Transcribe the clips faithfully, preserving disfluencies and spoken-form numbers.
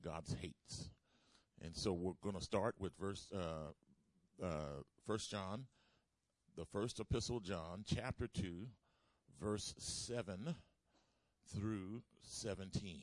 God hates. And so we're going to start with verse, uh, uh, First John, the first epistle of John, chapter two, verse seven through seventeen.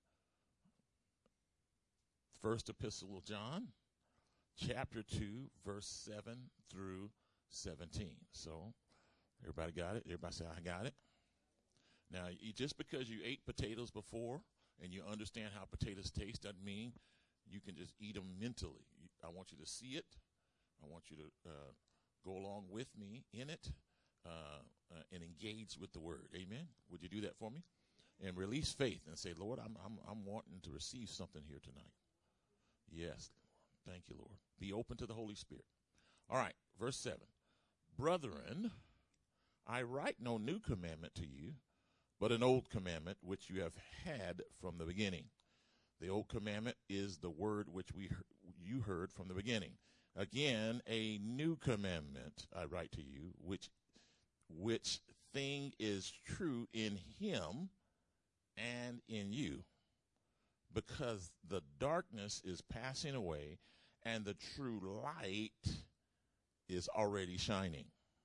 First epistle of John, chapter two, verse seven through seventeen. So, everybody got it? Everybody say, I got it? Now, you, just because you ate potatoes before and you understand how potatoes taste doesn't mean you can just eat them mentally. You, I want you to see it. I want you to uh, go along with me in it uh, uh, and engage with the word. Amen? Would you do that for me? And release faith and say, Lord, I'm, I'm, I'm wanting to receive something here tonight. Yes. Thank you, Lord. Be open to the Holy Spirit. All right, verse seven. Brethren, I write no new commandment to you, but an old commandment which you have had from the beginning. The old commandment is the word which we you heard from the beginning. Again, a new commandment I write to you, which which thing is true in him and in you, because the darkness is passing away and the true light is already shining.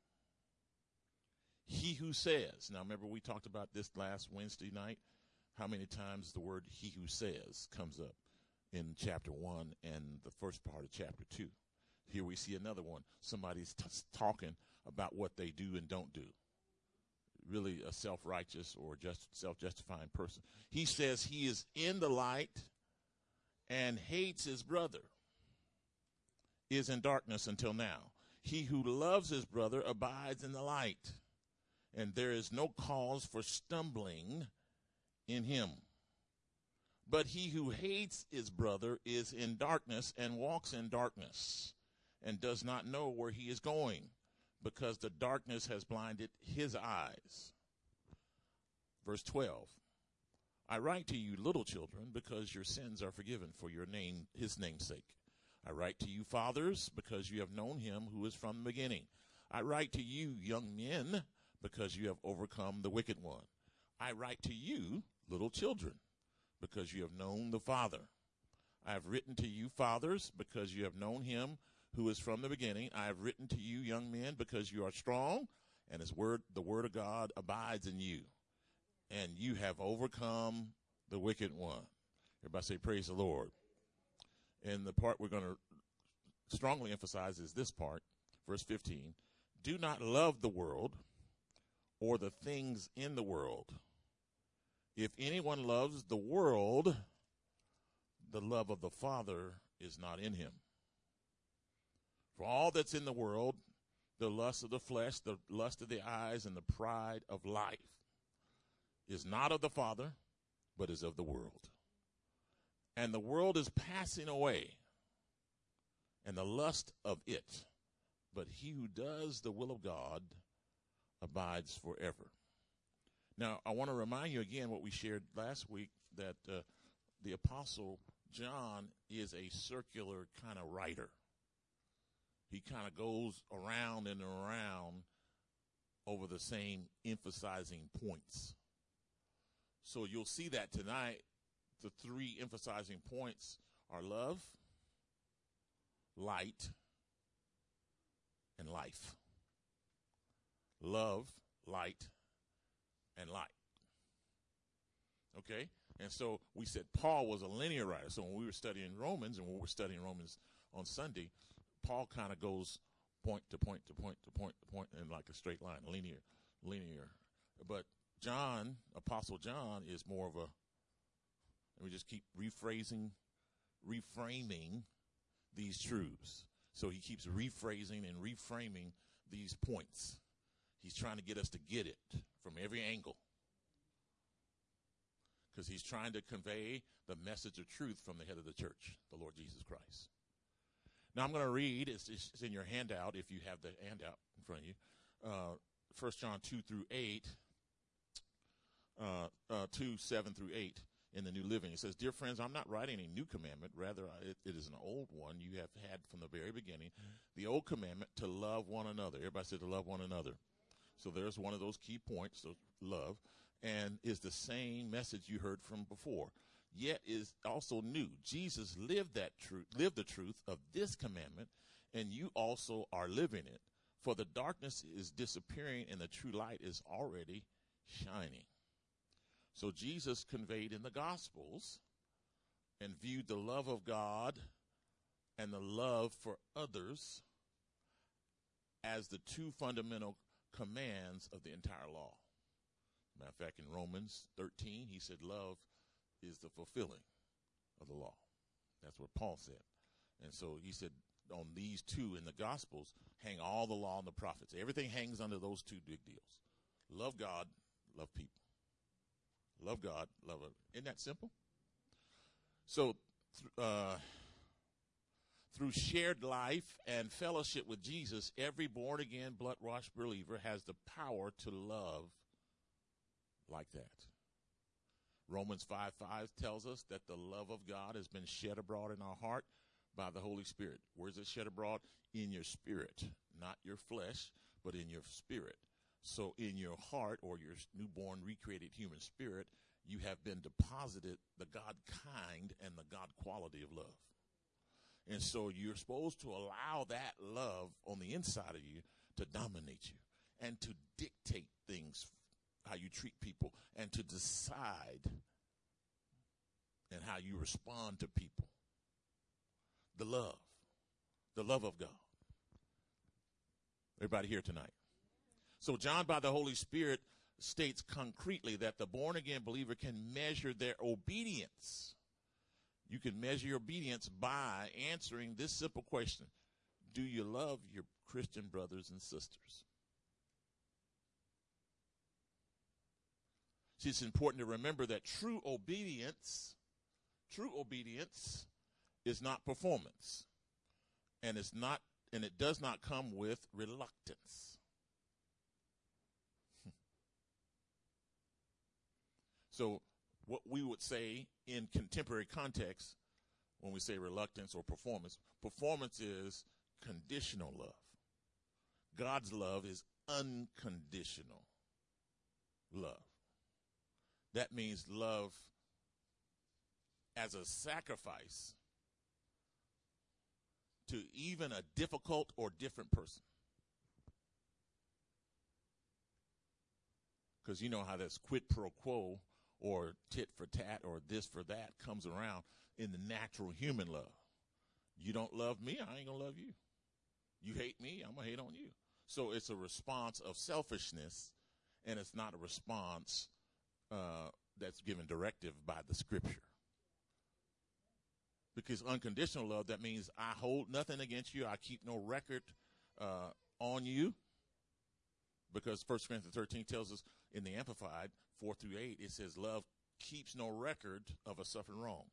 He who says, now remember we talked about this last Wednesday night, how many times the word he who says comes up in chapter one and the first part of chapter two. Here we see another one. Somebody's t- talking about what they do and don't do. Really a self-righteous or just self-justifying person. He says he is in the light and hates his brother, is in darkness until now. He who loves his brother abides in the light, and there is no cause for stumbling in him. But he who hates his brother is in darkness and walks in darkness and does not know where he is going, because the darkness has blinded his eyes. Verse twelve. I write to you, little children, because your sins are forgiven for your name, his name's sake. I write to you, fathers, because you have known him who is from the beginning. I write to you, young men, because you have overcome the wicked one. I write to you, little children, because you have known the Father. I have written to you, fathers, because you have known him who is from the beginning. I have written to you, young men, because you are strong, and his word, the word of God abides in you, and you have overcome the wicked one. Everybody say, praise the Lord. And the part we're going to strongly emphasize is this part, verse fifteen. Do not love the world or the things in the world. If anyone loves the world, the love of the Father is not in him. For all that's in the world, the lust of the flesh, the lust of the eyes, and the pride of life is not of the Father, but is of the world. And the world is passing away, and the lust of it. But he who does the will of God abides forever. Now, I want to remind you again what we shared last week, that uh, the Apostle John is a circular kind of writer. He kind of goes around and around over the same emphasizing points. So you'll see that tonight. The three emphasizing points are love, light, and life. Love, light, and light. Okay? And so we said Paul was a linear writer. So when we were studying Romans, and when we were studying Romans on Sunday, Paul kind of goes point to point to point to point to point in like a straight line, linear, linear. But John, Apostle John, is more of a, and we just keep rephrasing, reframing these truths. So he keeps rephrasing and reframing these points. He's trying to get us to get it from every angle, because he's trying to convey the message of truth from the head of the church, the Lord Jesus Christ. Now I'm going to read, it's, it's in your handout if you have the handout in front of you, uh, First John two through eight, uh, uh, two, seven through eight in the New Living. It says, dear friends, I'm not writing a new commandment. Rather, it, it is an old one you have had from the very beginning. The old commandment to love one another. Everybody said to love one another. So there's one of those key points, so love, and is the same message you heard from before. yet is also new. Jesus lived that truth, lived the truth of this commandment, and you also are living it. For the darkness is disappearing and the true light is already shining. So Jesus conveyed in the Gospels and viewed the love of God and the love for others as the two fundamental commands of the entire law. Matter of fact, in Romans thirteen, he said love is the fulfilling of the law. That's what Paul said. And so he said on these two in the Gospels hang all the law and the prophets. Everything hangs under those two big deals. Love God, love people. Love God, love others. Isn't that simple? So uh, through shared life and fellowship with Jesus, every born-again, blood-washed believer has the power to love like that. Romans five five tells us that the love of God has been shed abroad in our heart by the Holy Spirit. Where's it shed abroad? In your spirit, not your flesh, but in your spirit. So in your heart, or your newborn recreated human spirit, you have been deposited the God kind and the God quality of love. And so you're supposed to allow that love on the inside of you to dominate you and to dictate things, how you treat people, and to decide and how you respond to people. The love, the love of God. Everybody here tonight? So John, by the Holy Spirit, states concretely that the born-again believer can measure their obedience. You can measure your obedience by answering this simple question. Do you love your Christian brothers and sisters? See, it's important to remember that true obedience, true obedience is not performance. And it's not, and it does not come with reluctance. So what we would say in contemporary context when we say reluctance or performance, performance is conditional love. God's love is unconditional love. That means love as a sacrifice to even a difficult or different person. Because you know how this quid pro quo or tit for tat or this for that comes around in the natural human love. You don't love me, I ain't gonna love you. You hate me, I'm gonna hate on you. So it's a response of selfishness, and it's not a response uh, that's given directive by the scripture. Because unconditional love, that means I hold nothing against you, I keep no record uh, on you. Because First Corinthians thirteen tells us in the Amplified, four through eight, it says love keeps no record of a suffered wrong.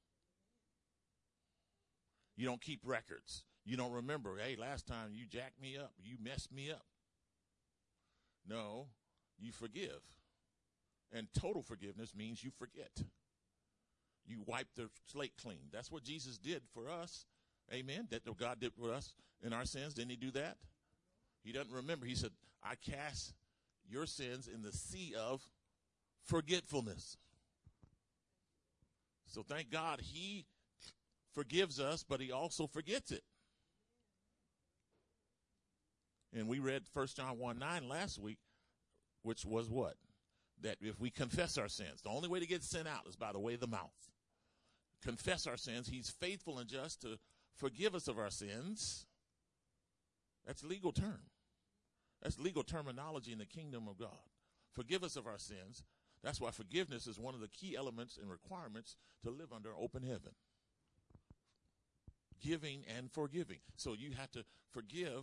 You don't keep records. You don't remember, hey, last time you jacked me up, you messed me up. No, you forgive. And total forgiveness means you forget. You wipe the slate clean. That's what Jesus did for us. Amen. That God did for us in our sins. Didn't he do that? He doesn't remember. He said, I cast your sins in the sea of forgetfulness. So thank God he forgives us, but he also forgets it. And we read First John one nine last week, which was what? That if we confess our sins, the only way to get sin out is by the way of the mouth. Confess our sins. He's faithful and just to forgive us of our sins. That's a legal term. That's legal terminology in the kingdom of God. Forgive us of our sins. That's why forgiveness is one of the key elements and requirements to live under open heaven. Giving and forgiving. So you have to forgive.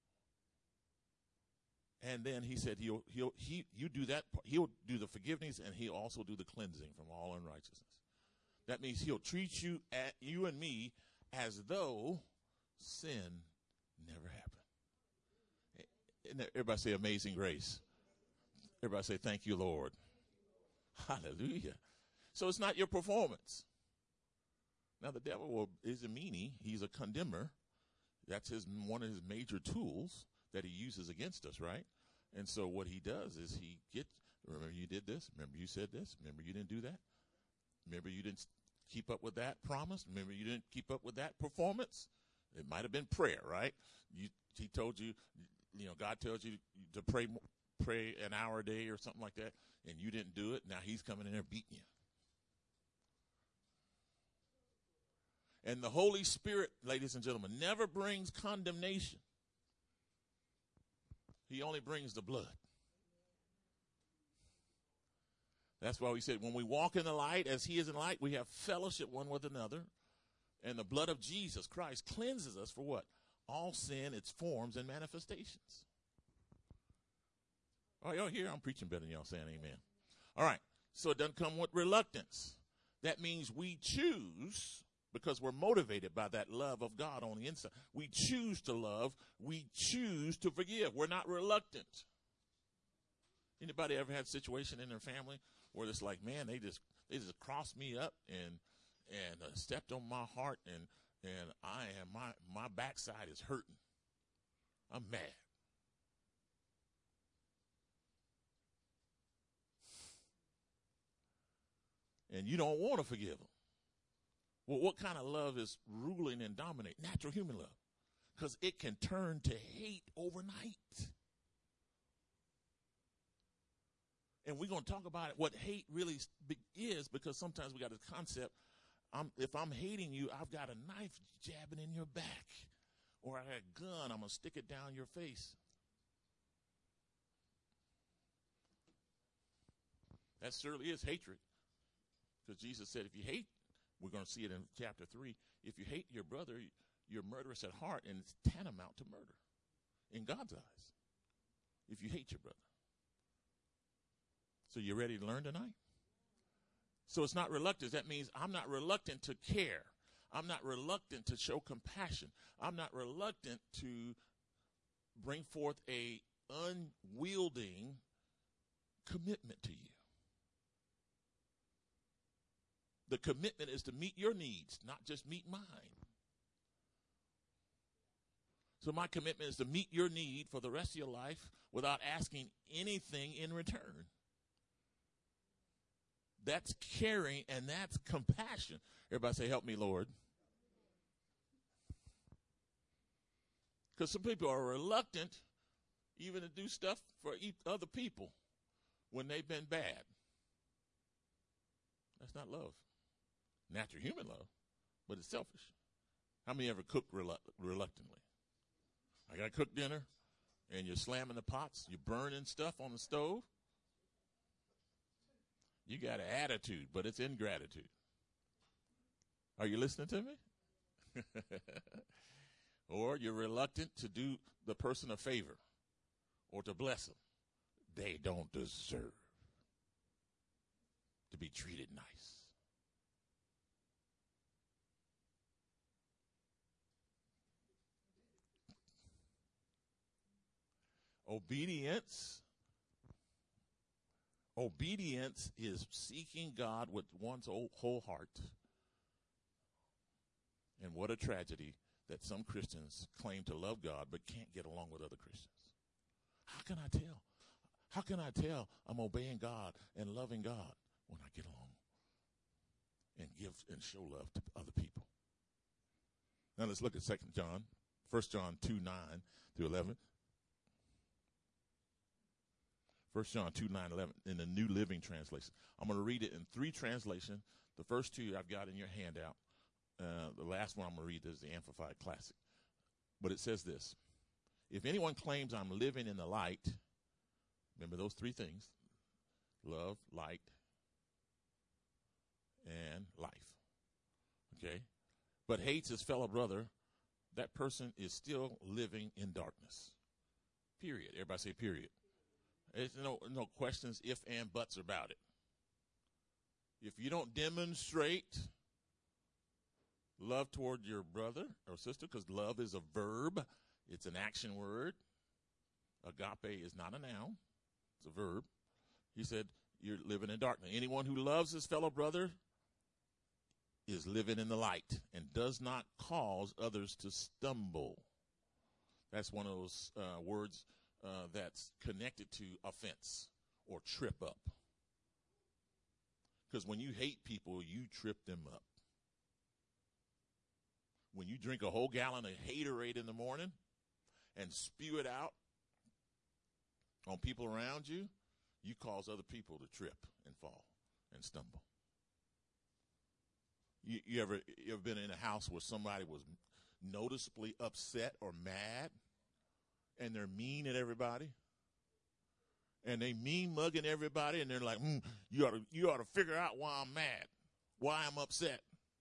And then he said, he'll, he'll, he, you do that. He'll do the forgiveness, and he'll also do the cleansing from all unrighteousness. That means he'll treat you, at, you and me, as though sin never happened. Everybody say amazing grace. Everybody say thank you, Lord. Hallelujah. So it's not your performance. Now the devil will, is a meanie. He's a condemner. That's his one of his major tools that he uses against us, right? And so what he does is he gets, remember you did this? Remember you said this? Remember you didn't do that? Remember you didn't keep up with that promise? Remember, you didn't keep up with that performance? It might have been prayer, right? You, he told you, you know, God tells you to pray pray an hour a day or something like that, and you didn't do it. Now he's coming in there beating you. And the Holy Spirit, ladies and gentlemen, never brings condemnation. He only brings the blood. That's why we said when we walk in the light as he is in light, we have fellowship one with another. And the blood of Jesus Christ cleanses us for what? All sin, its forms and manifestations. Oh, y'all here? I'm preaching better than y'all saying amen. All right. So it doesn't come with reluctance. That means we choose, because we're motivated by that love of God on the inside. We choose to love. We choose to forgive. We're not reluctant. Anybody ever had a situation in their family where it's like, man, they just they just crossed me up and and uh, stepped on my heart, and and I am my my backside is hurting. I'm mad. And you don't want to forgive them. Well, what kind of love is ruling and dominating? Natural human love. Because it can turn to hate overnight. And we're going to talk about it, what hate really is, because sometimes we got this concept, I'm, if I'm hating you, I've got a knife jabbing in your back. Or I got a gun, I'm going to stick it down your face. That certainly is hatred. Because Jesus said if you hate, we're going to see it in chapter three, if you hate your brother, you're murderous at heart, and it's tantamount to murder in God's eyes if you hate your brother. So you ready to learn tonight? So it's not reluctance. That means I'm not reluctant to care. I'm not reluctant to show compassion. I'm not reluctant to bring forth a unwielding commitment to you. The commitment is to meet your needs, not just meet mine. So my commitment is to meet your need for the rest of your life without asking anything in return. That's caring, and that's compassion. Everybody say, help me, Lord. Because some people are reluctant even to do stuff for other people when they've been bad. That's not love. Natural human love, but it's selfish. How many ever cook relu- reluctantly? I got to cook dinner, and you're slamming the pots, you're burning stuff on the stove. You got an attitude, but it's ingratitude. Are you listening to me? Or you're reluctant to do the person a favor or to bless them. They don't deserve to be treated nice. Obedience. Obedience is seeking God with one's whole heart. And what a tragedy that some Christians claim to love God but can't get along with other Christians. How can I tell? How can I tell I'm obeying God and loving God when I get along and give and show love to other people? Now let's look at Second John, First John two, nine through eleven. First John two, nine, eleven in the New Living Translation. I'm going to read it in three translations. The first two I've got in your handout. Uh, the last one I'm going to read is the Amplified Classic. But it says this. If anyone claims I'm living in the light, remember those three things, love, light, and life. Okay? But hates his fellow brother, that person is still living in darkness. Period. Everybody say period. There's no, no questions, if, and, buts about it. If you don't demonstrate love toward your brother or sister, because love is a verb, it's an action word. Agape is not a noun, it's a verb. He said, you're living in darkness. Anyone who loves his fellow brother is living in the light and does not cause others to stumble. That's one of those uh, words Uh, that's connected to offense or trip up. Because when you hate people, you trip them up. when you drink a whole gallon of haterade in the morning and spew it out on people around you, you cause other people to trip and fall and stumble. You, you ever you ever been in a house where somebody was noticeably upset or mad, and they're mean at everybody, and they mean mugging everybody, and they're like, mm, "You ought to you ought to figure out why I'm mad, why I'm upset."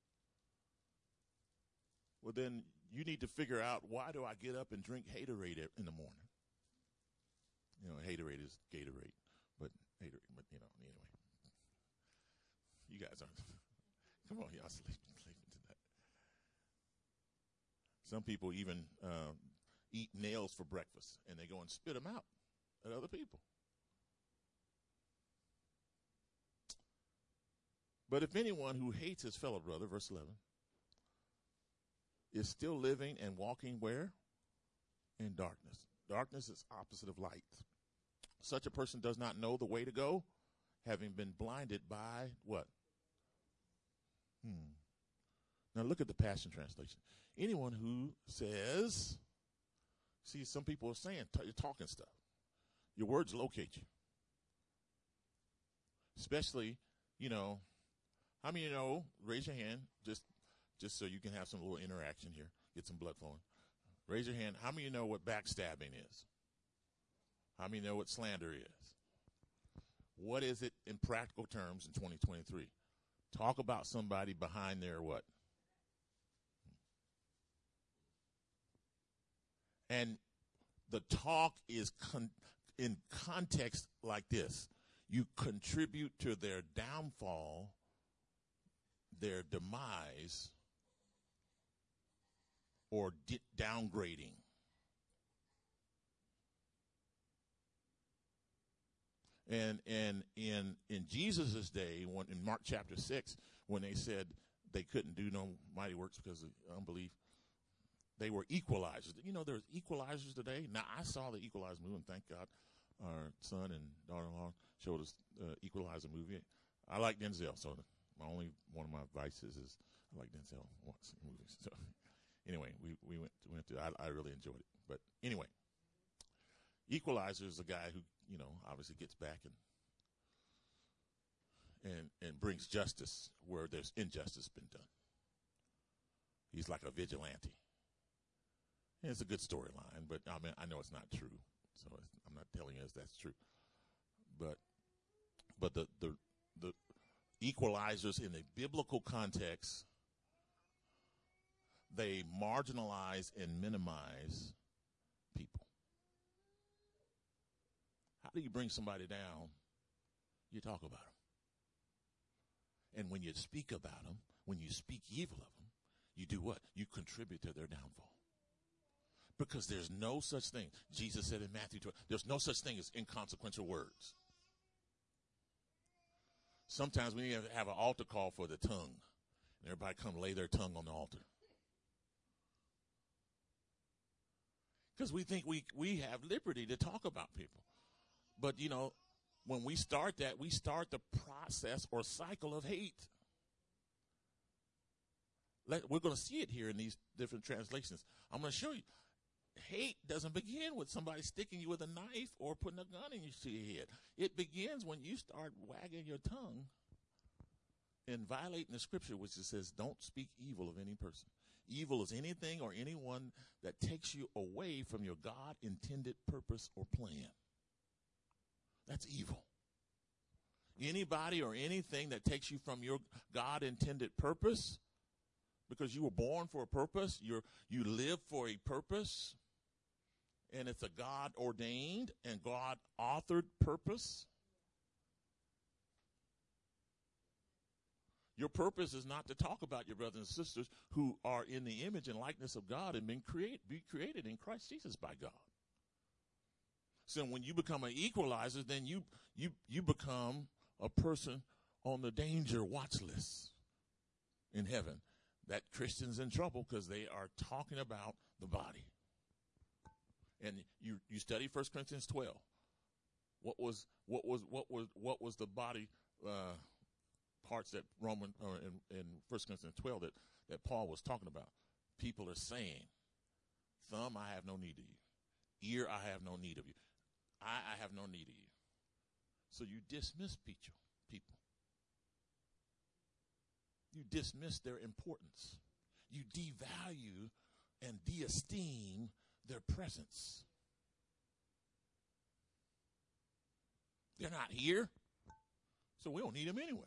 Well, then you need to figure out, why do I get up and drink haterade in the morning? You know, haterade is Gatorade, but haterade, but you know, anyway. You guys aren't. Come on, y'all sleeping, sleeping tonight. Some people even uh, eat nails for breakfast, and they go and spit them out at other people. But if anyone who hates his fellow brother, verse eleven, is still living and walking where? In darkness. Darkness is opposite of light. Such a person does not know the way to go, having been blinded by what? Hmm. Now look at the Passion Translation. Anyone who says, see, some people are saying, t- you're talking stuff. Your words locate you. Especially, you know, how many of you know, raise your hand, just just so you can have some little interaction here, get some blood flowing. Raise your hand. How many of you know what backstabbing is? How many know what slander is? What is it in practical terms in twenty twenty-three? Talk about somebody behind their what? And the talk is con- in context like this. You contribute to their downfall, their demise, or di- downgrading. And and in in Jesus' day, when, in Mark chapter six, when they said they couldn't do no mighty works because of unbelief, they were equalizers. You know, there's equalizers today. Now, I saw the Equalizer movie, and thank God our son and daughter-in-law showed us the uh, Equalizer movie. I like Denzel, so my only one of my vices is I like Denzel watching movies. So anyway, we, we went to, went to I, I really enjoyed it. But anyway, Equalizer is a guy who, you know, obviously gets back and and and brings justice where there's injustice been done. He's like a vigilante. And it's a good storyline, but I mean, I know it's not true, so it's, I'm not telling you as that's true. But but the the the equalizers in a biblical context, they marginalize and minimize people. How do you bring somebody down? You talk about them. And when you speak about them, when you speak evil of them, you do what? You contribute to their downfall. Because there's no such thing. Jesus said in Matthew twelve, there's no such thing as inconsequential words. Sometimes we need to have an altar call for the tongue. And everybody come lay their tongue on the altar. Because we think we, we have liberty to talk about people. But, you know, when we start that, we start the process or cycle of hate. Let, we're going to see it here in these different translations. I'm going to show you. Hate doesn't begin with somebody sticking you with a knife or putting a gun in your head. It begins when you start wagging your tongue and violating the scripture, which says, don't speak evil of any person. Evil is anything or anyone that takes you away from your God-intended purpose or plan. That's evil. Anybody or anything that takes you from your God-intended purpose, because you were born for a purpose, you're, you live for a purpose, and it's a God-ordained and God-authored purpose. Your purpose is not to talk about your brothers and sisters who are in the image and likeness of God and been create, be created in Christ Jesus by God. So when you become an equalizer, then you you you become a person on the danger watch list in heaven. That Christian's in trouble because they are talking about the body. And you, you study First Corinthians twelve. What was what was what was what was the body uh, parts that Roman or in, in First Corinthians twelve that, that Paul was talking about? people are saying, thumb, I have no need of you. Ear, I have no need of you. I, I have no need of you. So you dismiss people. people. You dismiss their importance. You devalue and de-esteem their presence. They're not here, so we don't need them anyway.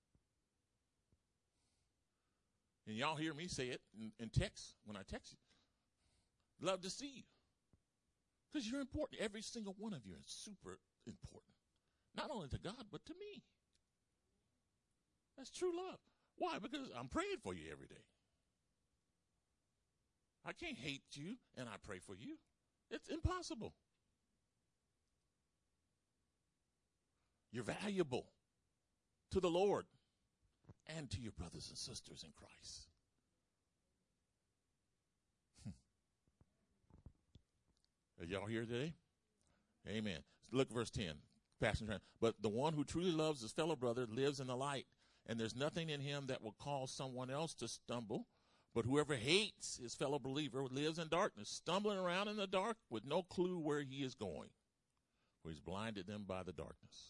And y'all hear me say it in, in text when I text you. Love to see you. Because you're important. Every single one of you is super important. Not only to God, but to me. That's true love. Why? Because I'm praying for you every day. I can't hate you and I pray for you. It's impossible. You're valuable to the Lord and to your brothers and sisters in Christ. Are y'all here today? Amen. Look at verse ten. Passion. But the one who truly loves his fellow brother lives in the light, and there's nothing in him that will cause someone else to stumble. But whoever hates his fellow believer lives in darkness, stumbling around in the dark with no clue where he is going, for he's blinded them by the darkness.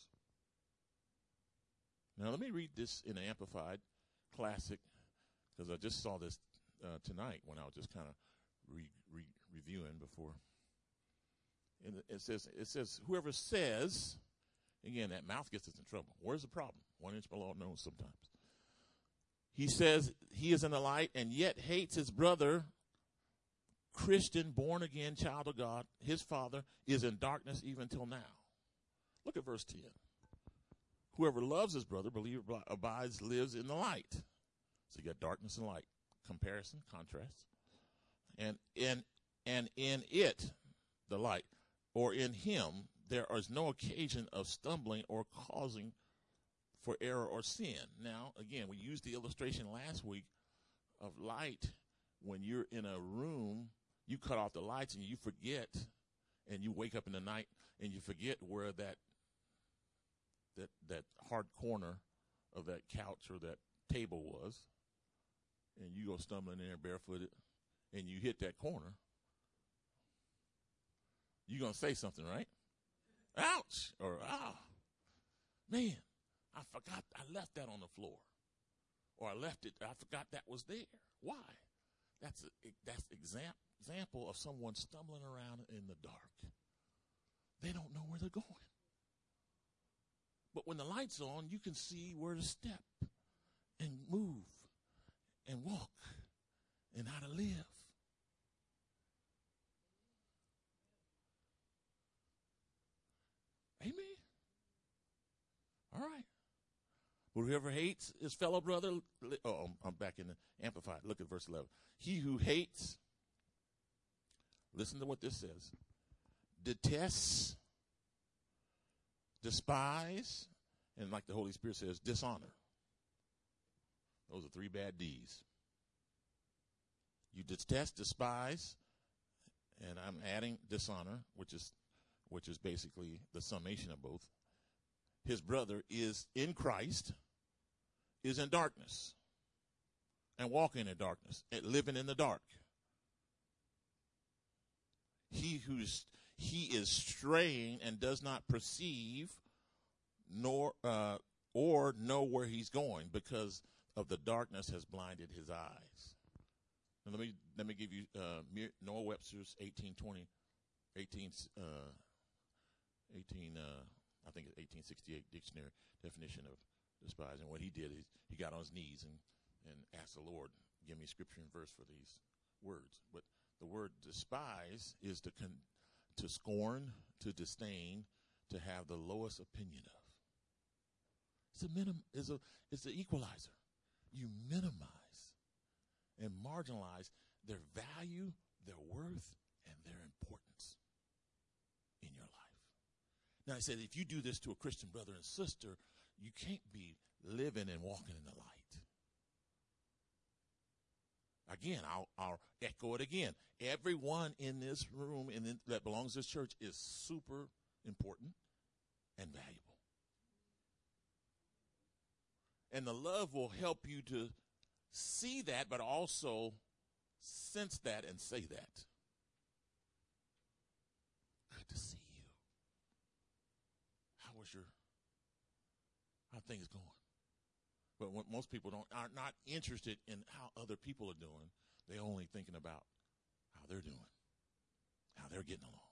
Now, let me read this in an Amplified Classic, because I just saw this uh, tonight when I was just kind of re- re- reviewing before. And it says, it says, whoever says, again, that mouth gets us in trouble. Where's the problem? One inch below nose sometimes. He says he is in the light and yet hates his brother, Christian, born again, child of God. His father is in darkness even till now. Look at verse ten. Whoever loves his brother, believer, abides, lives in the light. So you got darkness and light. Comparison, contrast. And in, and in it, the light, or in him, there is no occasion of stumbling or causing for error or sin. Now, again, we used the illustration last week of light. When you're in a room, you cut off the lights and you forget, and you wake up in the night and you forget where that that that hard corner of that couch or that table was, and you go stumbling in there barefooted, and you hit that corner. You're going to say something, right? Ouch! Or, ah, man, I forgot I left that on the floor. Or I left it, I forgot that was there. Why? That's a, that's exam, example of someone stumbling around in the dark. They don't know where they're going. But when the light's on, you can see where to step and move and walk and how to live. Amen. All right. But whoever hates his fellow brother, oh, I'm back in the Amplified. Look at verse eleven. He who hates, listen to what this says, detests, despise, and like the Holy Spirit says, dishonor. Those are three bad D's. You detest, despise, and I'm adding dishonor, which is which is basically the summation of both. His brother is in Christ, is in darkness, and walking in darkness, and living in the dark. He who's he is straying and does not perceive nor uh, or know where he's going, because of the darkness has blinded his eyes. Now let me let me give you uh, Noah Webster's eighteen twenty, eighteen, uh, eighteen uh, I think it's eighteen sixty-eight dictionary definition of despise. And what he did is he got on his knees and, and asked the Lord, give me scripture and verse for these words. But the word despise is to con- to scorn, to disdain, to have the lowest opinion of. It's a minim- it's a it's an equalizer. You minimize and marginalize their value, their worth, and their importance in your life. Now, I said, if you do this to a Christian brother and sister, you can't be living and walking in the light. Again, I'll, I'll echo it again. Everyone in this room and in, that belongs to this church is super important and valuable. And the love will help you to see that, but also sense that and say that. Good to see you. How was your, how things going? But what most people don't are not interested in how other people are doing. They're only thinking about how they're doing, how they're getting along.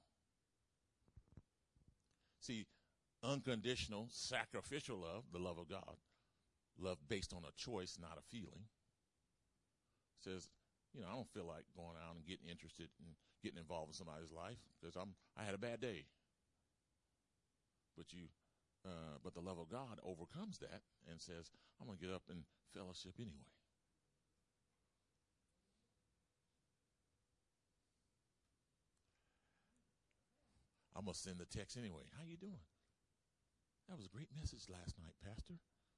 See, unconditional, sacrificial love, the love of God, love based on a choice, not a feeling, says, you know, I don't feel like going out and getting interested in getting involved in somebody's life because I'm I had a bad day. But you, uh, but the love of God overcomes that and says, I'm going to get up and fellowship anyway. I'm going to send the text anyway. How you doing? That was a great message last night, Pastor.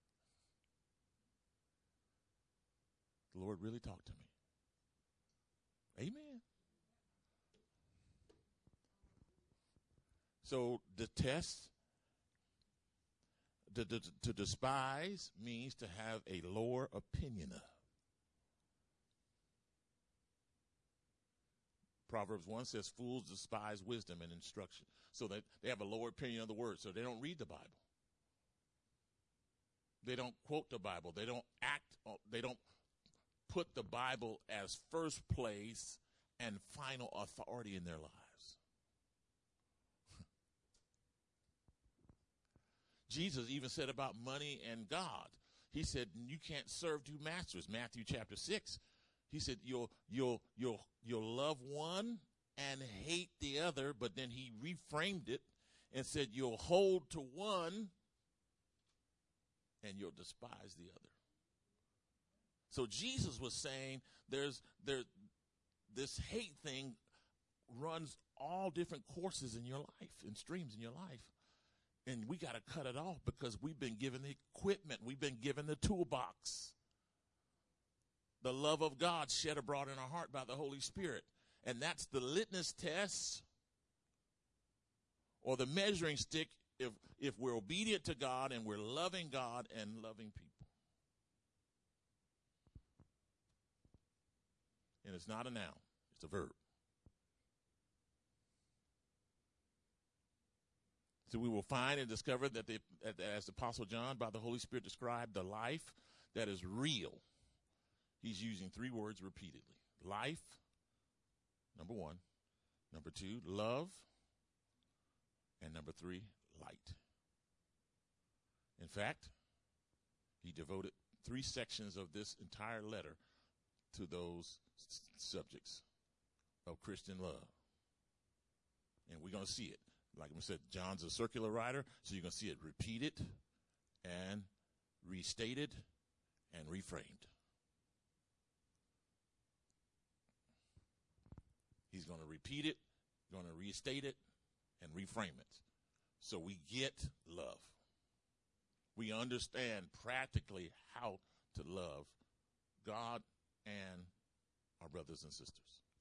The Lord really talked to me. Amen. So the test, to, to, to despise means to have a lower opinion of. Proverbs one says, fools despise wisdom and instruction. So that they have a lower opinion of the word, so they don't read the Bible. They don't quote the Bible. They don't act, they don't put the Bible as first place and final authority in their lives. Jesus even said about money and God. He said, you can't serve two masters. Matthew chapter six. He said, you'll, you'll, you'll, you'll love one and hate the other. But then he reframed it and said, you'll hold to one and you'll despise the other. So Jesus was saying there's there this hate thing runs all different courses in your life and streams in your life. And we got to cut it off because we've been given the equipment. We've been given the toolbox. The love of God shed abroad in our heart by the Holy Spirit. And that's the litmus test or the measuring stick if, if we're obedient to God and we're loving God and loving people. And it's not a noun, it's a verb. So we will find and discover that, the, as the Apostle John, by the Holy Spirit, described the life that is real. He's using three words repeatedly. Life, number one. Number two, love. And number three, light. In fact, he devoted three sections of this entire letter to those s- subjects of Christian love. And we're going to see it. Like I said, John's a circular writer, so you're going to see it repeated and restated and reframed. He's going to repeat it, going to restate it, and reframe it. So we get love. We understand practically how to love God and our brothers and sisters.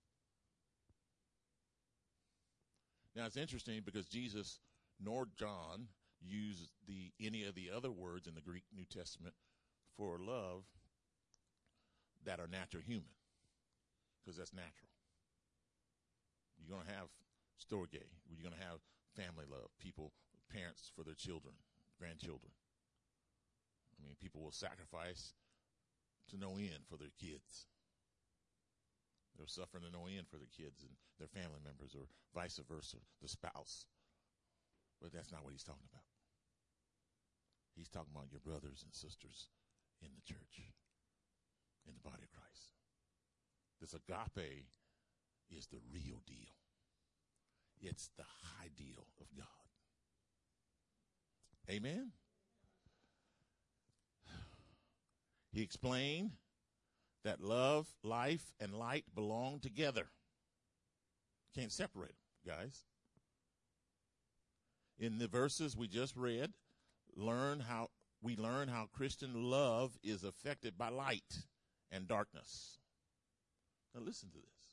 Now, it's interesting because Jesus nor John used the any of the other words in the Greek New Testament for love that are natural human, because that's natural. You're going to have storge. You're going to have family love, people, parents for their children, grandchildren. I mean, people will sacrifice to no end for their kids. They're suffering to no end for their kids and their family members, or vice versa, the spouse. But that's not what he's talking about. He's talking about your brothers and sisters in the church, in the body of Christ. This agape is the real deal. It's the high deal of God. Amen? He explained that love, life, and light belong together. Can't separate them, guys. In the verses we just read, learn how we learn how Christian love is affected by light and darkness. Now listen to this.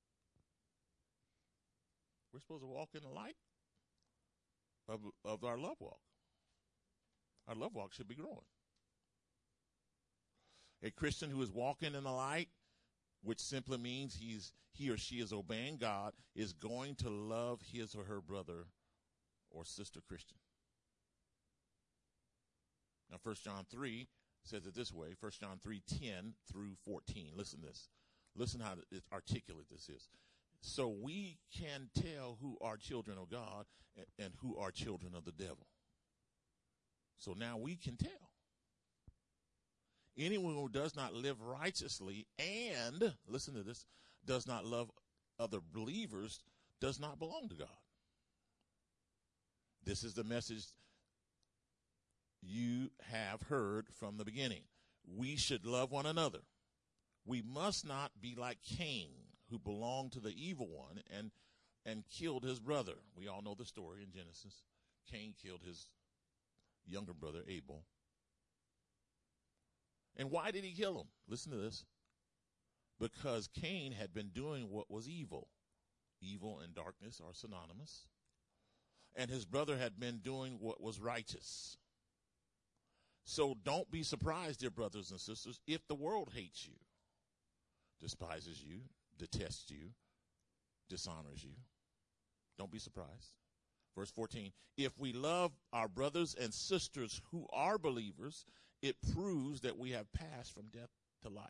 We're supposed to walk in the light of, of our love walk. Our love walk should be growing. A Christian who is walking in the light which simply means he's he or she is obeying God, is going to love his or her brother or sister Christian. Now, First John three says it this way, First John three, ten through fourteen. Listen to this. Listen how articulate this is. So we can tell who are children of God and, and who are children of the devil. So now we can tell. Anyone who does not live righteously and, listen to this, does not love other believers does not belong to God. This is the message you have heard from the beginning. We should love one another. We must not be like Cain, who belonged to the evil one and and killed his brother. We all know the story in Genesis. Cain killed his younger brother Abel. And why did he kill him? Listen to this. Because Cain had been doing what was evil. Evil and darkness are synonymous. And his brother had been doing what was righteous. So don't be surprised, dear brothers and sisters, if the world hates you, despises you, detests you, dishonors you. Don't be surprised. Verse fourteen, if we love our brothers and sisters who are believers, it proves that we have passed from death to life.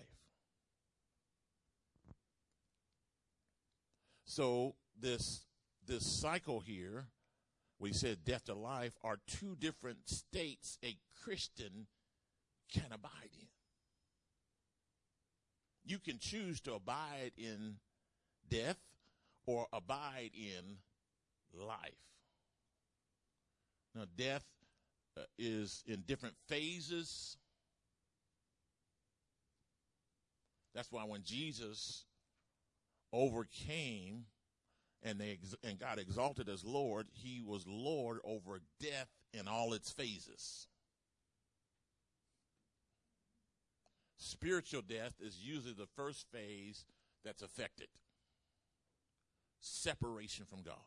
So this, this cycle here, we said death to life, are two different states a Christian can abide in. You can choose to abide in death or abide in life. Now, death uh, is in different phases. That's why when Jesus overcame and they ex- and got exalted as Lord, he was Lord over death in all its phases. Spiritual death is usually the first phase that's affected. Separation from God.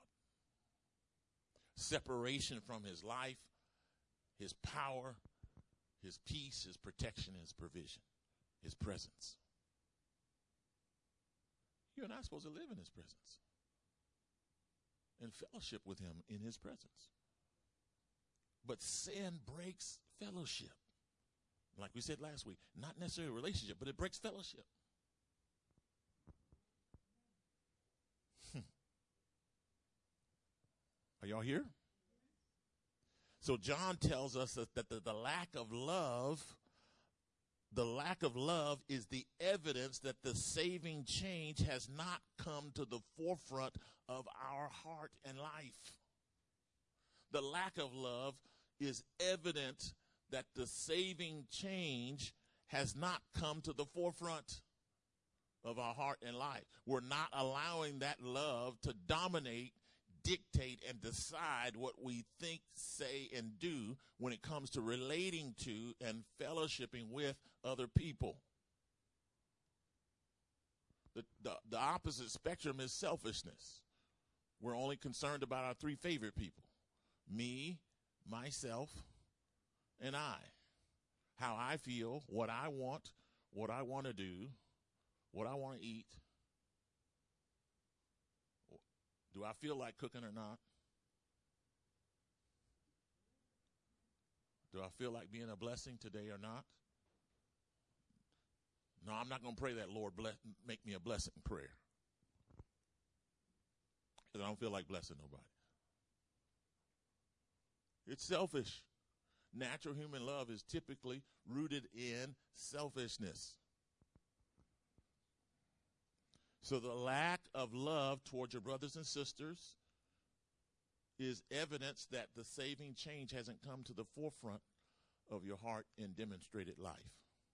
Separation from his life, his power, his peace, his protection, his provision, his presence. You're not supposed to live in his presence and fellowship with him in his presence. But sin breaks fellowship. Like we said last week, not necessarily a relationship, but it breaks fellowship. Are y'all here? So John tells us that the, the lack of love, the lack of love is the evidence that the saving change has not come to the forefront of our heart and life. The lack of love is evident that the saving change has not come to the forefront of our heart and life. We're not allowing that love to dominate, dictate, and decide what we think, say, and do when it comes to relating to and fellowshipping with other people. The, the, the opposite spectrum is selfishness. We're only concerned about our three favorite people. Me, myself, and I. How I feel, what I want, what I want to do, what I want to eat. Do I feel like cooking or not? Do I feel like being a blessing today or not? No, I'm not going to pray that, Lord, bless, make me a blessing prayer. Because I don't feel like blessing nobody. It's selfish. Natural human love is typically rooted in selfishness. So the lack of love towards your brothers and sisters is evidence that the saving change hasn't come to the forefront of your heart in demonstrated life.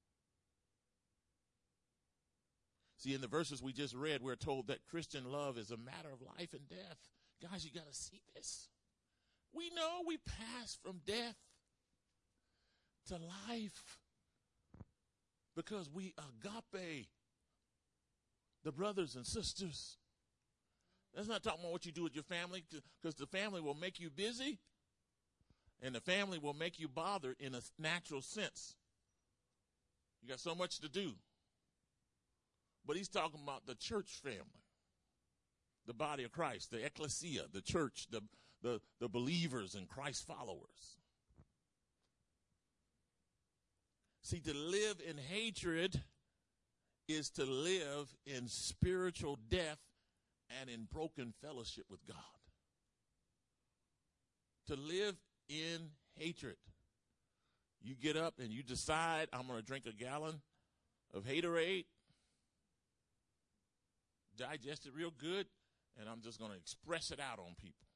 See, in the verses we just read, we're told that Christian love is a matter of life and death. Guys, you got to see this. We know we pass from death to life because we agape the brothers and sisters. That's not talking about what you do with your family, because the family will make you busy and the family will make you bothered in a natural sense. You got so much to do. But he's talking about the church family, the body of Christ, the ecclesia, the church, the, the, the believers and Christ followers. See, to live in hatred is to live in spiritual death and in broken fellowship with God. To live in hatred. You get up and you decide, I'm going to drink a gallon of haterade, digest it real good, and I'm just going to express it out on people.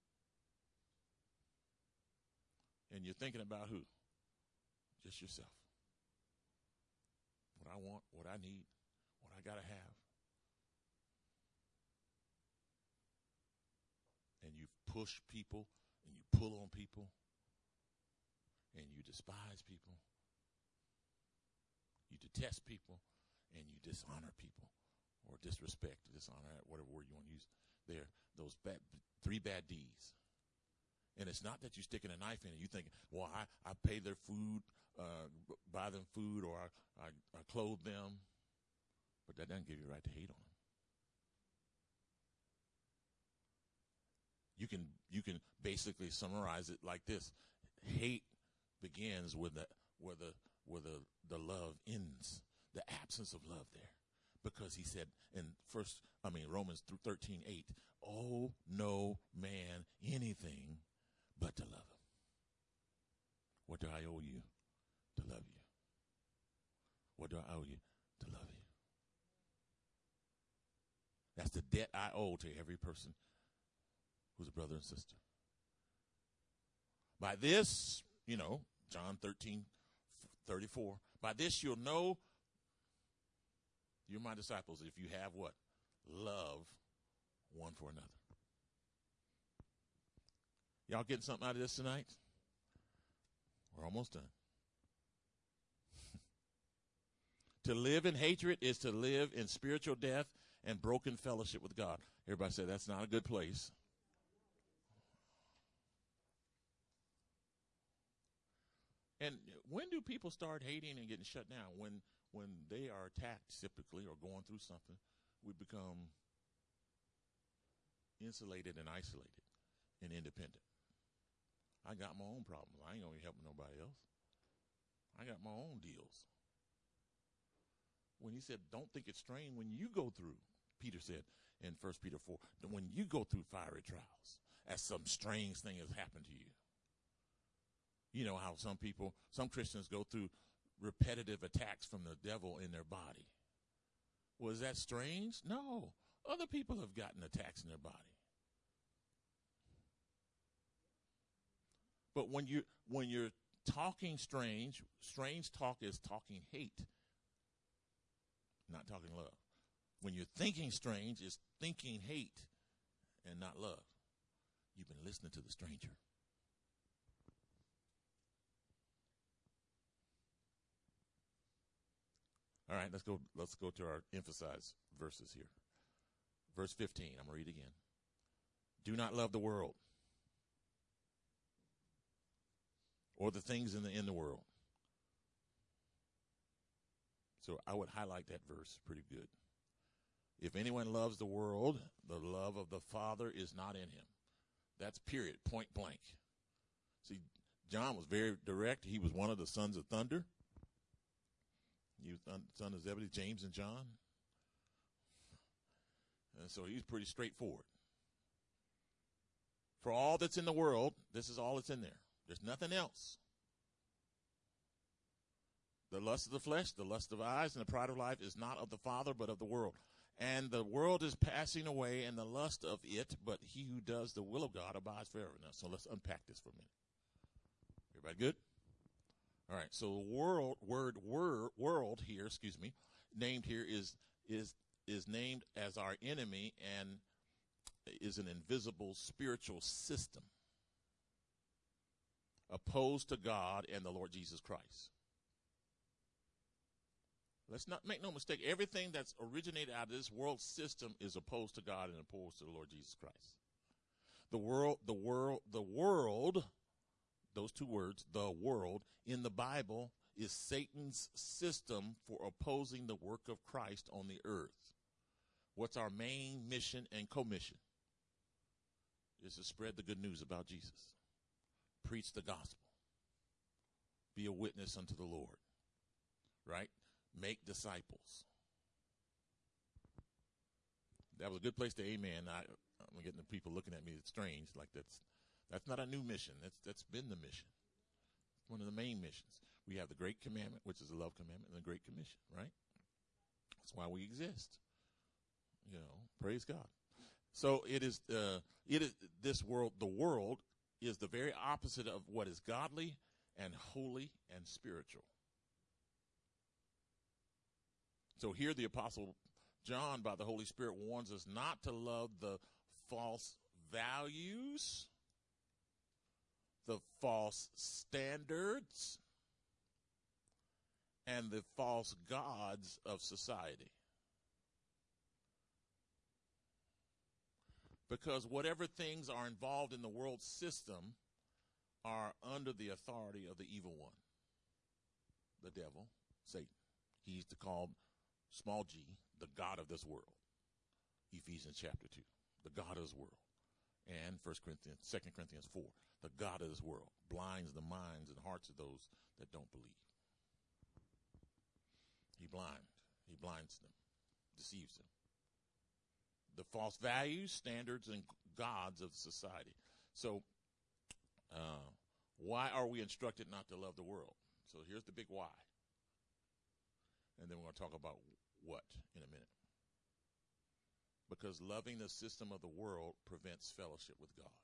And you're thinking about who? Just yourself. What I want, what I need, what I got to have. And you push people, and you pull on people, and you despise people. You detest people, and you dishonor people, or disrespect, dishonor, whatever word you want to use there. Those bad, three bad D's. And it's not that you're sticking a knife in it. You think, well, I, I pay their food, uh, buy them food, or I, I, I clothe them. But that doesn't give you a right to hate on them. You can you can basically summarize it like this: hate begins with the where the where the, the love ends, the absence of love there, because he said in first I mean Romans thirteen eight, oh no man anything but to love him. What do I owe you? To love you. What do I owe you? To love you. That's the debt I owe to every person who's a brother and sister. By this, you know, John thirteen thirty-four, by this you'll know you're my disciples if you have what? Love one for another. Y'all getting something out of this tonight? We're almost done. To live in hatred is to live in spiritual death and broken fellowship with God. Everybody say that's not a good place. And when do people start hating and getting shut down? When when they are attacked typically or going through something, we become insulated and isolated and independent. I got my own problems. I ain't going to help nobody else. I got my own deals. When he said, don't think it's strange when you go through, Peter said in First Peter four, when you go through fiery trials, as some strange thing has happened to you. You know how some people, some Christians go through repetitive attacks from the devil in their body. Was that strange? No. Other people have gotten attacks in their body. But when you when you're talking strange, strange talk is talking hate, not talking love. When you're thinking strange, it's thinking hate and not love. You've been listening to the stranger. All right, let's go let's go to our emphasized verses here. Verse fifteen, I'm going to read again. Do not love the world or the things in the in the world. So I would highlight that verse pretty good. If anyone loves the world, the love of the Father is not in him. That's period, point blank. See, John was very direct. He was one of the sons of thunder. He was the son of Zebedee, James and John. And so he's pretty straightforward. For all that's in the world, this is all that's in there. There's nothing else. The lust of the flesh, the lust of eyes, and the pride of life is not of the Father, but of the world. And the world is passing away, and the lust of it, but he who does the will of God abides forever. Now, so let's unpack this for a minute. Everybody good? All right. So the world word word world here, excuse me, named here is is is named as our enemy and is an invisible spiritual system opposed to God and the Lord Jesus Christ. Let's not make no mistake. Everything that's originated out of this world system is opposed to God and opposed to the Lord Jesus Christ. The world, the world, the world, those two words, the world, in the Bible is Satan's system for opposing the work of Christ on the earth. What's our main mission and commission? Is to spread the good news about Jesus. Preach the gospel. Be a witness unto the Lord. Right? Make disciples. That was a good place to amen. I, I'm getting the people looking at me. It's strange. Like that's that's not a new mission. That's that's been the mission. One of the main missions. We have the Great Commandment, which is the love commandment, and the Great Commission, right? That's why we exist. You know, praise God. So it is, uh, it is this world, the world is the very opposite of what is godly and holy and spiritual. So here the Apostle John, by the Holy Spirit, warns us not to love the false values, the false standards, and the false gods of society. Because whatever things are involved in the world system are under the authority of the evil one, the devil, Satan. He's the called small g, the god of this world. Ephesians chapter two, the god of this world. And First Corinthians, Second Corinthians four, the god of this world blinds the minds and hearts of those that don't believe. He blind, he blinds them, deceives them. The false values, standards, and gods of society. So, uh, why are we instructed not to love the world? So here's the big why. And then we're going to talk about what in a minute. Because loving the system of the world prevents fellowship with God.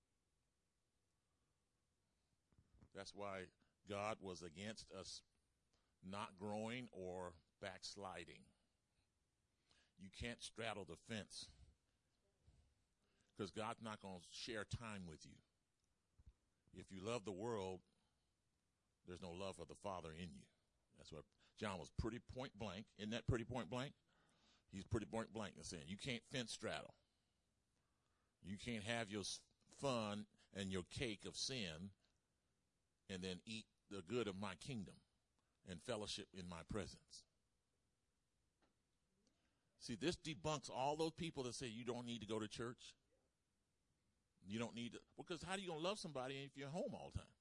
That's why God was against us not growing or backsliding. You can't straddle the fence because God's not going to share time with you. If you love the world, there's no love for the Father in you. That's what John was pretty point blank. Isn't that pretty point blank? He's pretty point blank in saying you can't fence straddle. You can't have your fun and your cake of sin and then eat the good of my kingdom and fellowship in my presence. See, this debunks all those people that say you don't need to go to church. You don't need to, because how are you going to love somebody if you're home all the time?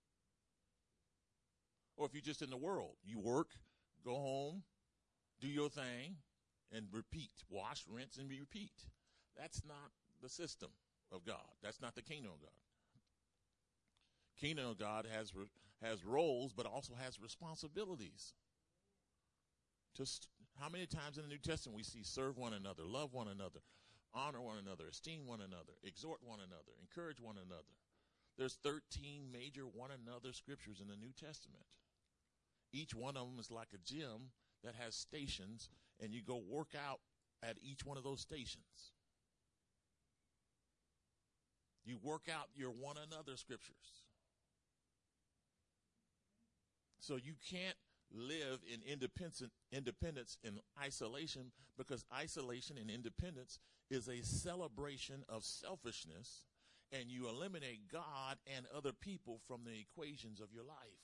Or if you're just in the world, you work, go home, do your thing, and repeat. Wash, rinse, and repeat. That's not the system of God. That's not the kingdom of God. Kingdom of God has has roles, but also has responsibilities. Just how many times in the New Testament we see serve one another, love one another, honor one another, esteem one another, exhort one another, encourage one another. There's thirteen major one another scriptures in the New Testament. Each one of them is like a gym that has stations, and you go work out at each one of those stations. You work out your one another scriptures. So you can't live in independence, independence in isolation, because isolation and independence is a celebration of selfishness, and you eliminate God and other people from the equations of your life.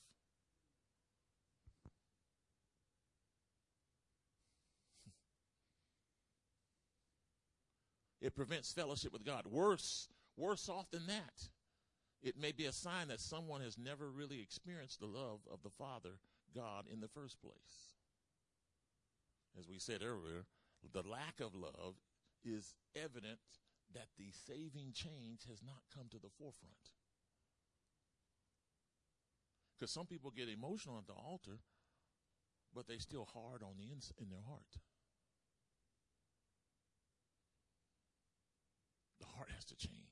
It prevents fellowship with God. Worse, worse off than that, it may be a sign that someone has never really experienced the love of the Father, God, in the first place. As we said earlier, the lack of love is evident that the saving change has not come to the forefront. Because some people get emotional at the altar, but they still hard on the ins- in their heart. The heart has to change.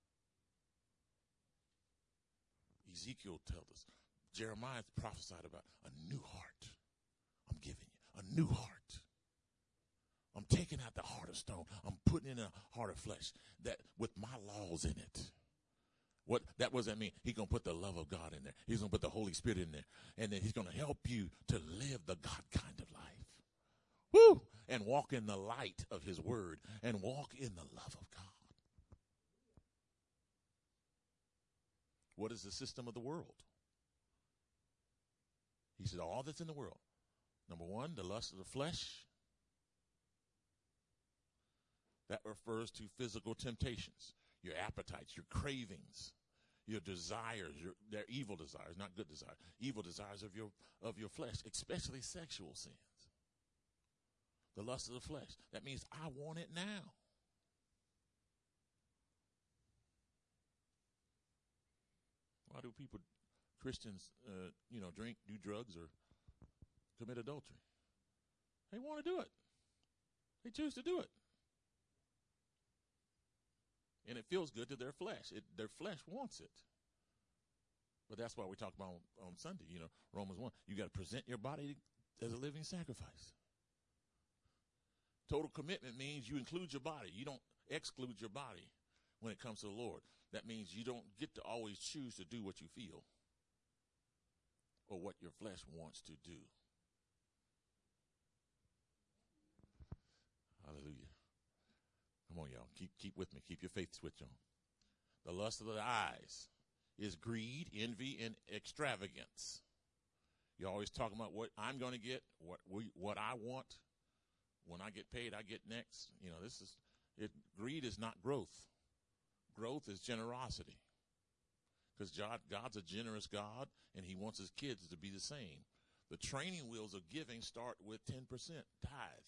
Ezekiel tells us, Jeremiah prophesied about a new heart. I'm giving you a new heart. I'm taking out the heart of stone. I'm putting in a heart of flesh that with my laws in it. What that what does that mean? He's going to put the love of God in there. He's going to put the Holy Spirit in there. And then he's going to help you to live the God kind of life. Woo! And walk in the light of his word and walk in the love of God. What is the system of the world? He said, all that's in the world. Number one, the lust of the flesh. That refers to physical temptations, your appetites, your cravings, your desires, your they're evil desires, not good desires, evil desires of your of your flesh, especially sexual sins. The lust of the flesh. That means I want it now. Why do people, Christians, uh, you know, drink, do drugs, or commit adultery? They want to do it. They choose to do it. And it feels good to their flesh. It, their flesh wants it. But that's why we talked about on, on Sunday, you know, Romans one. You got to present your body as a living sacrifice. Total commitment means you include your body. You don't exclude your body when it comes to the Lord. That means you don't get to always choose to do what you feel or what your flesh wants to do. Hallelujah. Come on, y'all. Keep keep with me. Keep your faith switch on. The lust of the eyes is greed, envy, and extravagance. You're always talking about what I'm going to get, what we, what I want. When I get paid, I get next. You know, this is it. Greed is not growth. Growth is generosity. Because God, God's a generous God, and he wants his kids to be the same. The training wheels of giving start with ten percent tithe.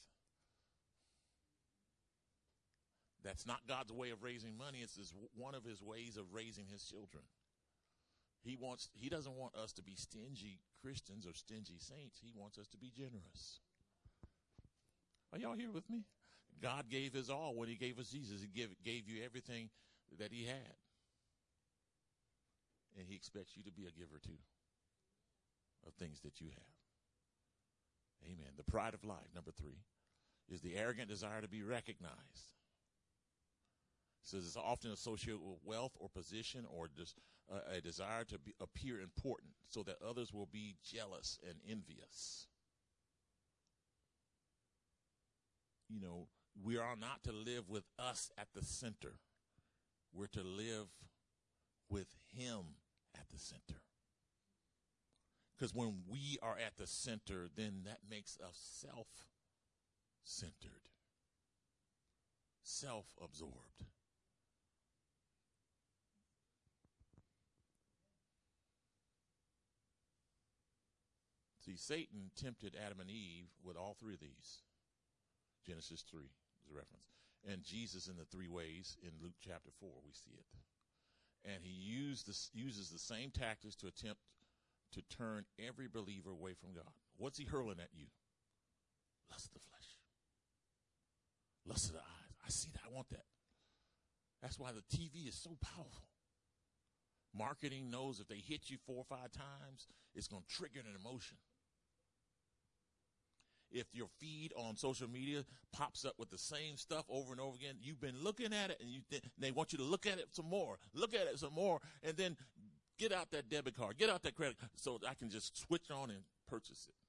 That's not God's way of raising money. It's his, one of his ways of raising his children. He wants. He doesn't want us to be stingy Christians or stingy saints. He wants us to be generous. Are y'all here with me? God gave his all when he gave us Jesus. He gave, gave you everything that he had. And he expects you to be a giver too of things that you have. Amen. The pride of life, number three, is the arrogant desire to be recognized. It says it's often associated with wealth or position or just uh, a desire to be, appear important so that others will be jealous and envious. You know, we are not to live with us at the center. We're to live with him at the center. Because when we are at the center, then that makes us self-centered, self-absorbed. See, Satan tempted Adam and Eve with all three of these. Genesis three is a reference. And Jesus in the three ways in Luke chapter four, we see it. And he used this, uses the same tactics to attempt to turn every believer away from God. What's he hurling at you? Lust of the flesh. Lust of the eyes. I see that. I want that. That's why the T V is so powerful. Marketing knows if they hit you four or five times, it's going to trigger an emotion. If your feed on social media pops up with the same stuff over and over again, you've been looking at it, and you th- they want you to look at it some more, look at it some more, and then get out that debit card, get out that credit card, so I can just switch on and purchase it.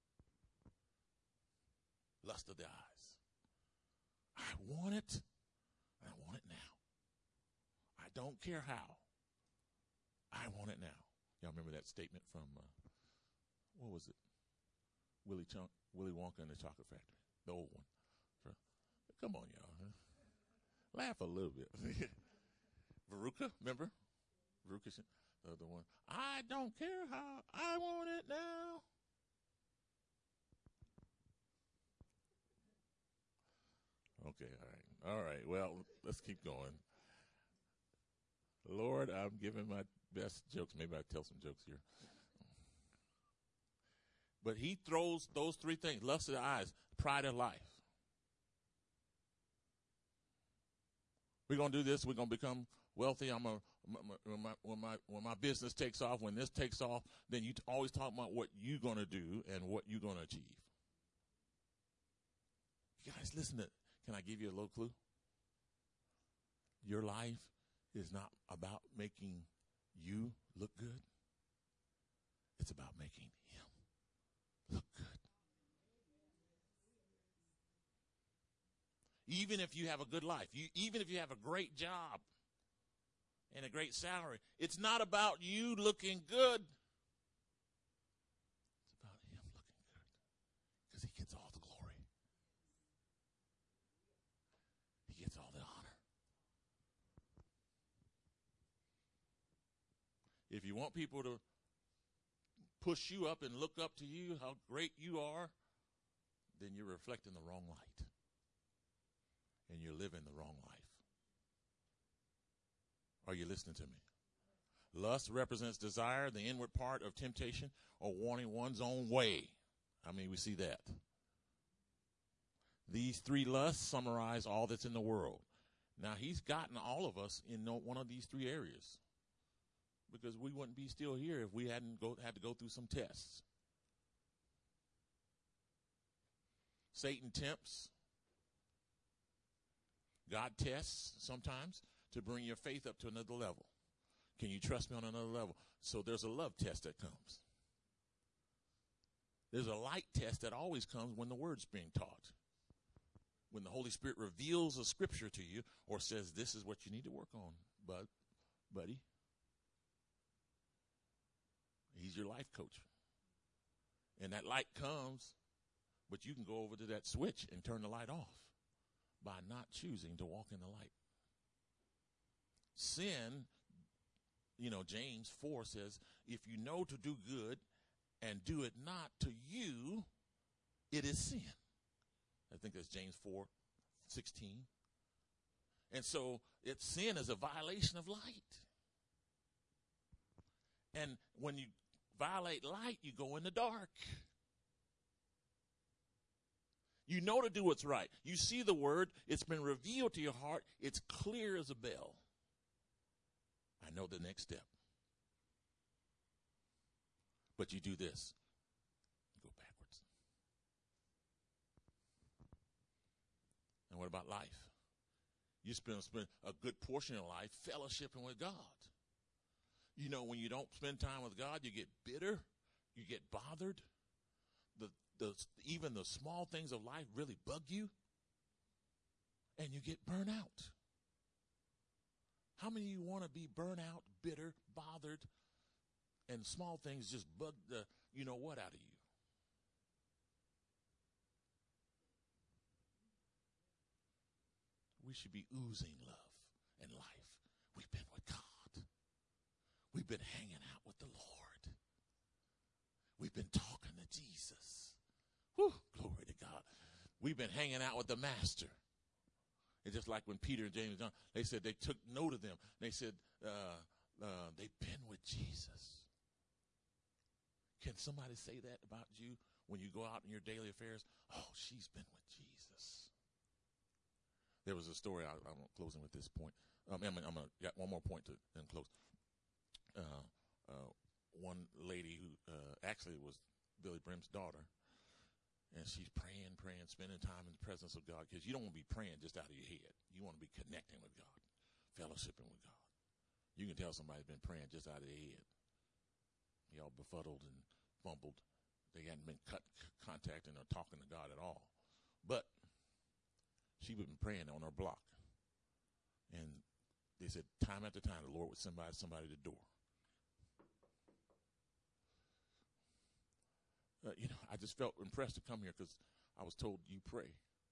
Lust of the eyes. I want it, and I want it now. I don't care how. I want it now. Y'all remember that statement from, uh, what was it? Willy, Chunk, Willy Wonka and the Chocolate Factory, the old one. Come on, y'all. Huh? Laugh a little bit. Veruca, remember? Veruca, the other one. I don't care how, I want it now. Okay, all right. All right, well, let's keep going. Lord, I'm giving my best jokes. Maybe I'll tell some jokes here. But he throws those three things: lust of the eyes, pride of life. We're going to do this. We're going to become wealthy. I'm a, when, my, when, my, when my business takes off, when this takes off, then you always talk about what you're going to do and what you're going to achieve. You guys, listen to, can I give you a little clue? Your life is not about making you look good. It's about making him look good. Even if you have a good life, you, even if you have a great job and a great salary, it's not about you looking good. If you want people to push you up and look up to you, how great you are, then you're reflecting the wrong light. And you're living the wrong life. Are you listening to me? Lust represents desire, the inward part of temptation, or wanting one's own way. I mean, we see that. These three lusts summarize all that's in the world. Now, he's gotten all of us in one of these three areas, because we wouldn't be still here if we hadn't go, had to go through some tests. Satan tempts. God tests sometimes to bring your faith up to another level. Can you trust me on another level? So there's a love test that comes. There's a light test that always comes when the word's being taught. When the Holy Spirit reveals a scripture to you or says, this is what you need to work on, bud, buddy. He's your life coach. And that light comes, but you can go over to that switch and turn the light off by not choosing to walk in the light. Sin, you know, James four says, if you know to do good and do it not to you, it is sin. I think that's James four sixteen. And so it's sin is a violation of light. And when you violate light, you go in the dark. You know to do what's right. You see the word. It's been revealed to your heart. It's clear as a bell. I know the next step. But you do this. You go backwards. And what about life? You spend, spend a good portion of life fellowshipping with God. You know, when you don't spend time with God, you get bitter. You get bothered. The, the, even the small things of life really bug you. And you get burnt out. How many of you want to be burnt out, bitter, bothered, and small things just bug the you know what out of you? We should be oozing love and life. We've been with God. We've been hanging out with the Lord. We've been talking to Jesus. Whew, glory to God. We've been hanging out with the Master. It's just like when Peter and James and John, they said they took note of them. They said uh, uh, they've been with Jesus. Can somebody say that about you when you go out in your daily affairs? Oh, she's been with Jesus. There was a story. I, I'm closing with this point. Um, I'm, I'm gonna got one more point to then close. Uh, uh, one lady who uh, actually was Billy Brim's daughter, and she's praying, praying, spending time in the presence of God, because you don't want to be praying just out of your head. You want to be connecting with God, fellowshipping with God. You can tell somebody's been praying just out of their head. You all befuddled and fumbled. They hadn't been cut, contacting or talking to God at all. But she had been praying on her block. And they said time after time the Lord would send by somebody at the door. Uh, you know, I just felt impressed to come here because I was told you pray.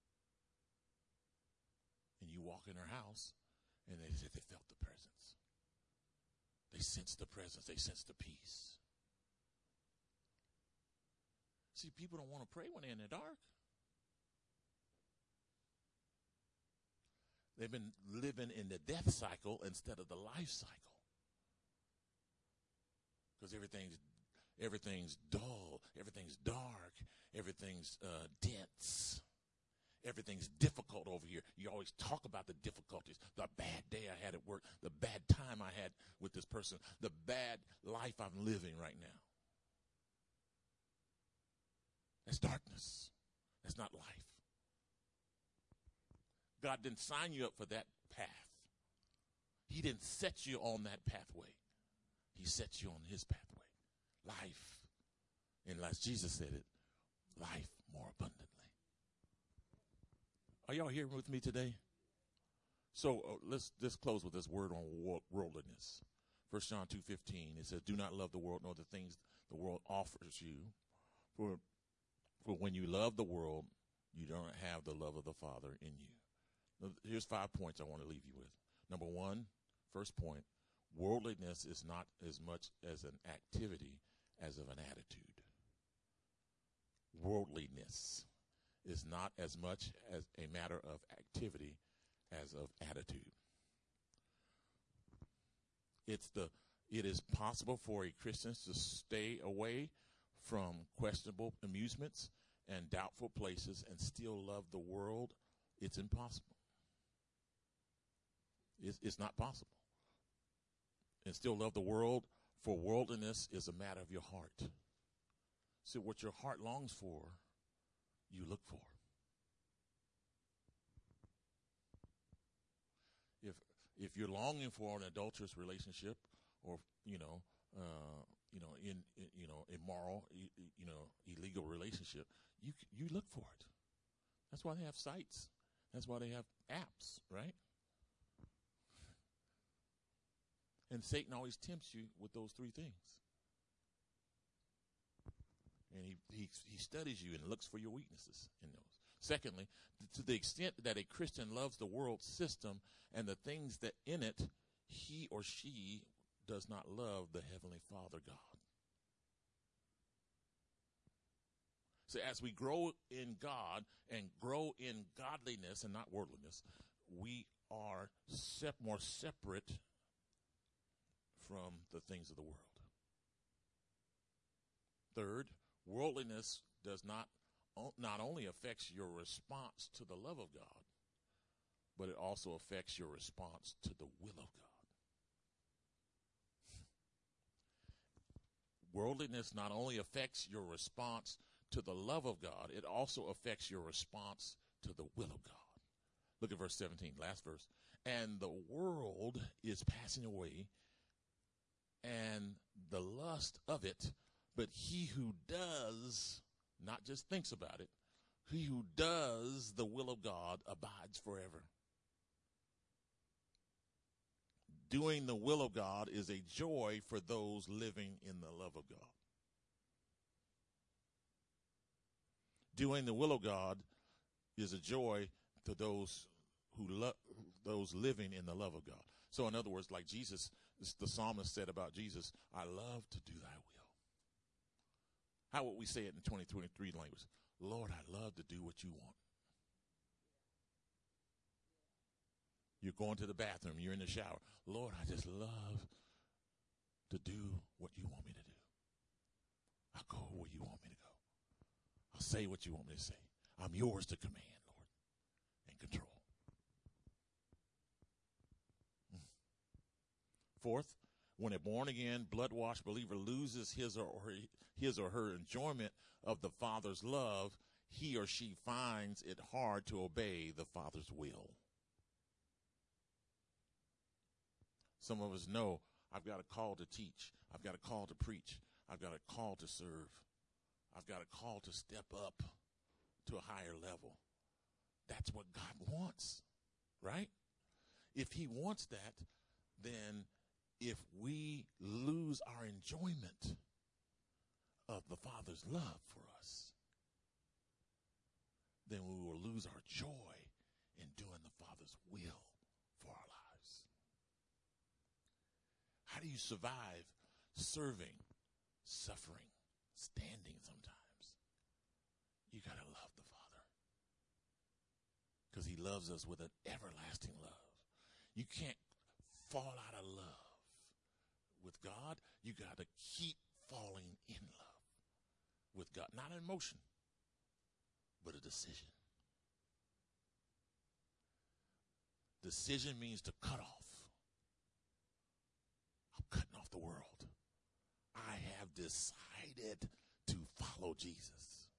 And you walk in her house, and they said they felt the presence. They sensed the presence. They sensed the peace. See, people don't want to pray when they're in the dark. They've been living in the death cycle instead of the life cycle. Because everything's everything's dull, everything's dark, everything's uh, dense, everything's difficult over here. You always talk about the difficulties, the bad day I had at work, the bad time I had with this person, the bad life I'm living right now. That's darkness. That's not life. God didn't sign you up for that path. He didn't set you on that pathway. He set you on his pathway. Life. And as Jesus said it, life more abundantly. Are y'all here with me today? So uh, let's just close with this word on worldliness. First John two fifteen, it says, do not love the world nor the things the world offers you. For, for when you love the world, you don't have the love of the Father in you. Now, here's five points I want to leave you with. Number one, first point, Worldliness is not as much as an activity as of an attitude. Worldliness is not as much as a matter of activity as of attitude. It's the it is possible for a Christian to stay away from questionable amusements and doubtful places and still love the world. It's impossible. It's, it's not possible. And still love the world, for worldliness is a matter of your heart. So what your heart longs for, you look for. If if you're longing for an adulterous relationship, or you know, uh, you know, in, in you know, immoral, you, you know, illegal relationship, you you look for it. That's why they have sites. That's why they have apps, right? And Satan always tempts you with those three things. And he, he he studies you and looks for your weaknesses in those. Secondly, to the extent that a Christian loves the world system and the things that in it, he or she does not love the Heavenly Father God. So as we grow in God and grow in godliness and not worldliness, we are sep- more separate from the things of the world. Third, worldliness does not not only affects your response to the love of God, but it also affects your response to the will of God. Worldliness not only affects your response to the love of God, it also affects your response to the will of God. Look at verse seventeen, last verse. And the world is passing away, and the lust of it, but he who does, not just thinks about it, he who does the will of God abides forever. Doing the will of God is a joy for those living in the love of God. Doing the will of God is a joy to those who love, those living in the love of God. So in other words, like Jesus, the psalmist said about Jesus, I love to do thy will. How would we say it in twenty twenty-three language? Lord, I love to do what you want. You're going to the bathroom, you're in the shower. Lord, I just love to do what you want me to do. I'll go where you want me to go. I'll say what you want me to say. I'm yours to command, Lord, and control. Fourth, when a born-again, blood-washed believer loses his or her, his or her enjoyment of the Father's love, he or she finds it hard to obey the Father's will. Some of us know, I've got a call to teach. I've got a call to preach. I've got a call to serve. I've got a call to step up to a higher level. That's what God wants, right? If he wants that, then if we lose our enjoyment of the Father's love for us, then we will lose our joy in doing the Father's will for our lives. How do you survive serving, suffering, standing sometimes? You got to love the Father, because he loves us with an everlasting love. You can't fall out of love with God. You got to keep falling in love with God. Not an emotion, but a decision. Decision means to cut off. I'm cutting off the world. I have decided to follow Jesus.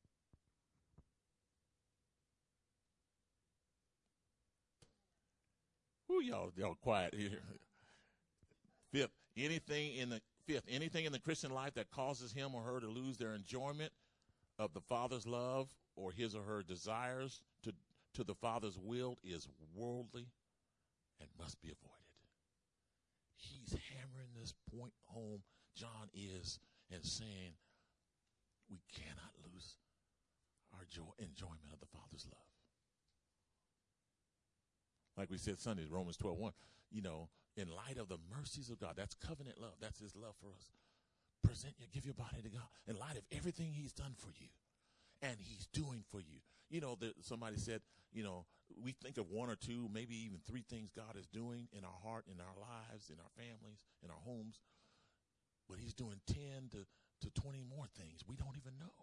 Who y'all y'all quiet here? Fifth, anything in the fifth, anything in the Christian life that causes him or her to lose their enjoyment of the Father's love or his or her desires to, to the Father's will is worldly and must be avoided. He's hammering this point home, John is, and saying we cannot lose our joy, enjoyment of the Father's love. Like we said Sunday, Romans twelve one. You know, in light of the mercies of God, that's covenant love. That's his love for us. Present you, give your body to God. In light of everything he's done for you and he's doing for you. You know, that somebody said, you know, we think of one or two, maybe even three things God is doing in our heart, in our lives, in our families, in our homes. But he's doing ten to, to twenty more things we don't even know.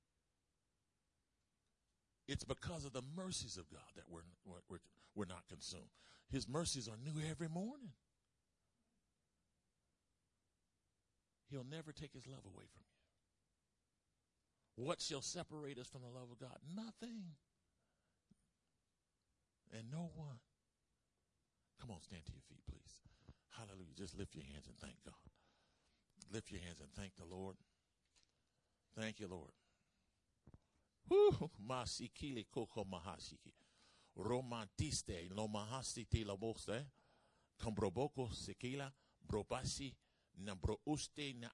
It's because of the mercies of God that we're, we're, we're not consumed. His mercies are new every morning. He'll never take his love away from you. What shall separate us from the love of God? Nothing. And no one. Come on, stand to your feet, please. Hallelujah. Just lift your hands and thank God. Lift your hands and thank the Lord. Thank you, Lord. Whoo, masikili koko mahashiki. Romantiste lo mahastiti la boste. Combroboko sekila brobasi na brouste na